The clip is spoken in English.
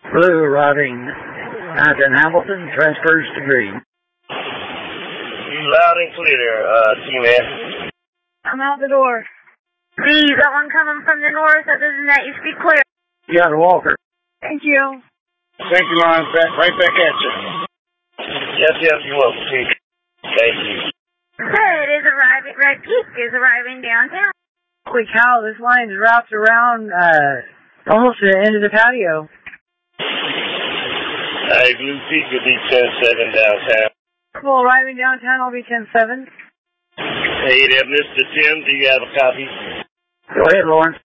Blue arriving at Hamilton, transfers to green. Loud and clear, T-Man. I'm out the door. D, you got one coming from the north. Other than that, you speak clear. You got a Walker. Thank you. Thank you, Lon. Right back at you. Yes, you will, T. Thank you. It is arriving. Red Peak is arriving downtown. Holy cow, this line's wrapped around almost to the end of the patio. Hey, Blue Peak will be 10-7 downtown. Cool, arriving downtown, I'll be 10-7. Hey there, Mr. Tim, do you have a copy? Go ahead, Lawrence.